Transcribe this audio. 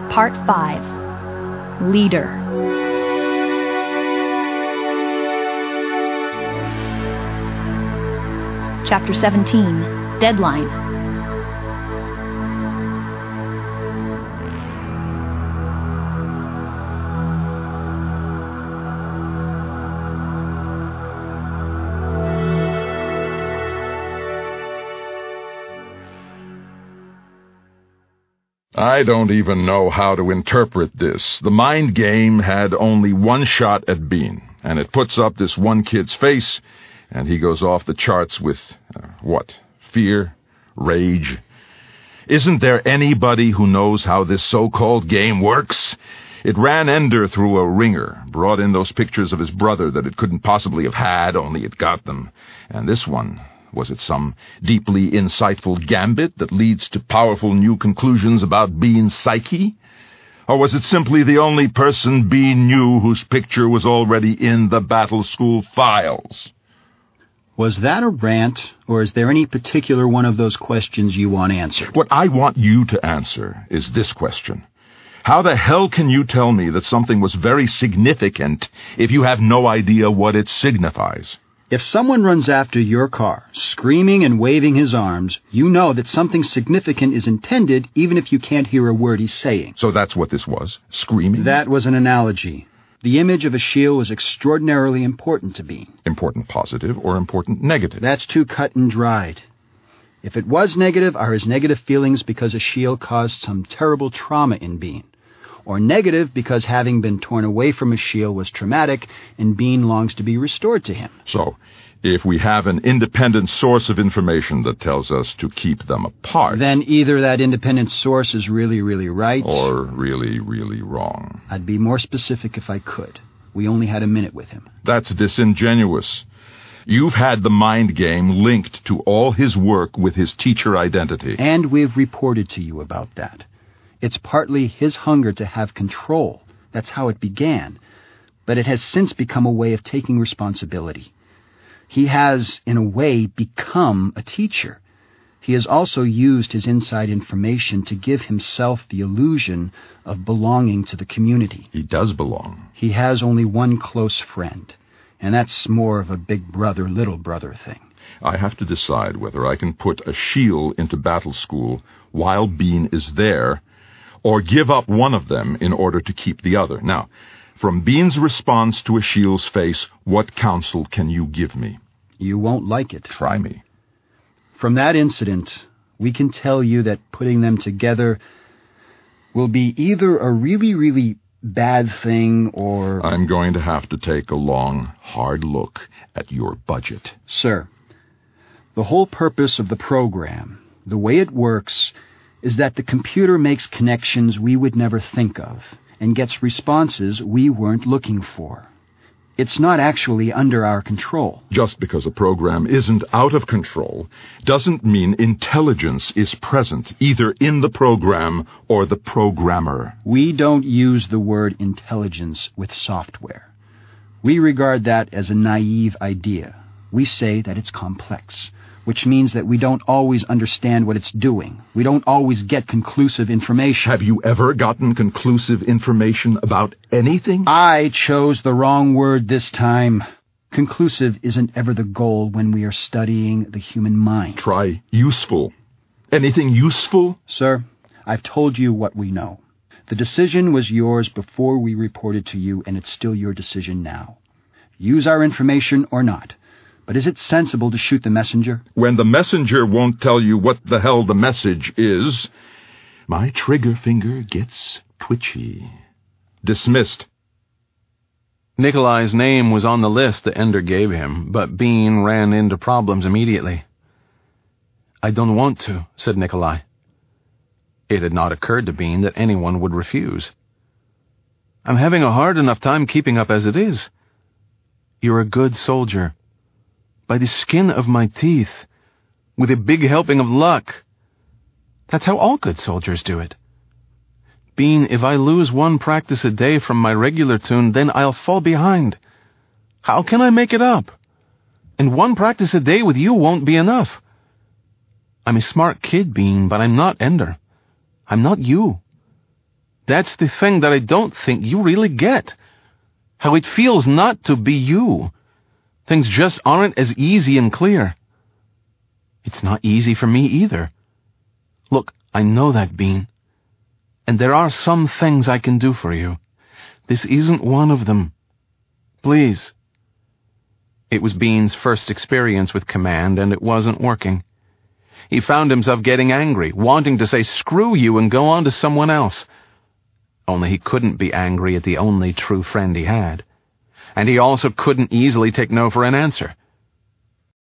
Part 5. Leader. Chapter 17. Deadline. I don't even know how to interpret this. The mind game had only one shot at Bean, and it puts up this one kid's face, and he goes off the charts with, fear? Rage? Isn't there anybody who knows how this so-called game works? It ran Ender through a ringer, brought in those pictures of his brother that it couldn't possibly have had, only it got them. And this one... was it some deeply insightful gambit that leads to powerful new conclusions about Bean's psyche? Or was it simply the only person Bean knew whose picture was already in the battle school files? Was that a rant, or is there any particular one of those questions you want answered? What I want you to answer is this question. How the hell can you tell me that something was very significant if you have no idea what it signifies? If someone runs after your car, screaming and waving his arms, you know that something significant is intended even if you can't hear a word he's saying. So that's what this was? Screaming? That was an analogy. The image of a shield was extraordinarily important to Bean. Important positive or important negative? That's too cut and dried. If it was negative, are his negative feelings because a shield caused some terrible trauma in Bean? Or negative because having been torn away from his shield was traumatic and Bean longs to be restored to him. So, if we have an independent source of information that tells us to keep them apart... then either that independent source is really, really right... or really, really wrong. I'd be more specific if I could. We only had a minute with him. That's disingenuous. You've had the mind game linked to all his work with his teacher identity. And we've reported to you about that. It's partly his hunger to have control. That's how it began. But it has since become a way of taking responsibility. He has, in a way, become a teacher. He has also used his inside information to give himself the illusion of belonging to the community. He does belong. He has only one close friend, and that's more of a big brother, little brother thing. I have to decide whether I can put a shield into battle school while Bean is there, or give up one of them in order to keep the other. Now, from Bean's response to Achille's face, what counsel can you give me? You won't like it. Try me. From that incident, we can tell you that putting them together will be either a really, really bad thing or... I'm going to have to take a long, hard look at your budget. Sir, the whole purpose of the program, the way it works... is that the computer makes connections we would never think of and gets responses we weren't looking for. It's not actually under our control. Just because a program isn't out of control doesn't mean intelligence is present, either in the program or the programmer. We don't use the word intelligence with software. We regard that as a naive idea. We say that it's complex, which means that we don't always understand what it's doing. We don't always get conclusive information. Have you ever gotten conclusive information about anything? I chose the wrong word this time. Conclusive isn't ever the goal when we are studying the human mind. Try useful. Anything useful? Sir, I've told you what we know. The decision was yours before we reported to you, and it's still your decision now. Use our information or not. But is it sensible to shoot the messenger? When the messenger won't tell you what the hell the message is, my trigger finger gets twitchy. Dismissed. Nikolai's name was on the list that Ender gave him, but Bean ran into problems immediately. I don't want to, said Nikolai. It had not occurred to Bean that anyone would refuse. I'm having a hard enough time keeping up as it is. You're a good soldier. By the skin of my teeth, with a big helping of luck. That's how all good soldiers do it. Bean, if I lose one practice a day from my regular tune, then I'll fall behind. How can I make it up? And one practice a day with you won't be enough. I'm a smart kid, Bean, but I'm not Ender. I'm not you. That's the thing that I don't think you really get. How it feels not to be you. Things just aren't as easy and clear. It's not easy for me either. Look, I know that, Bean. And there are some things I can do for you. This isn't one of them. Please. It was Bean's first experience with command, and it wasn't working. He found himself getting angry, wanting to say screw you and go on to someone else. Only he couldn't be angry at the only true friend he had. And he also couldn't easily take no for an answer.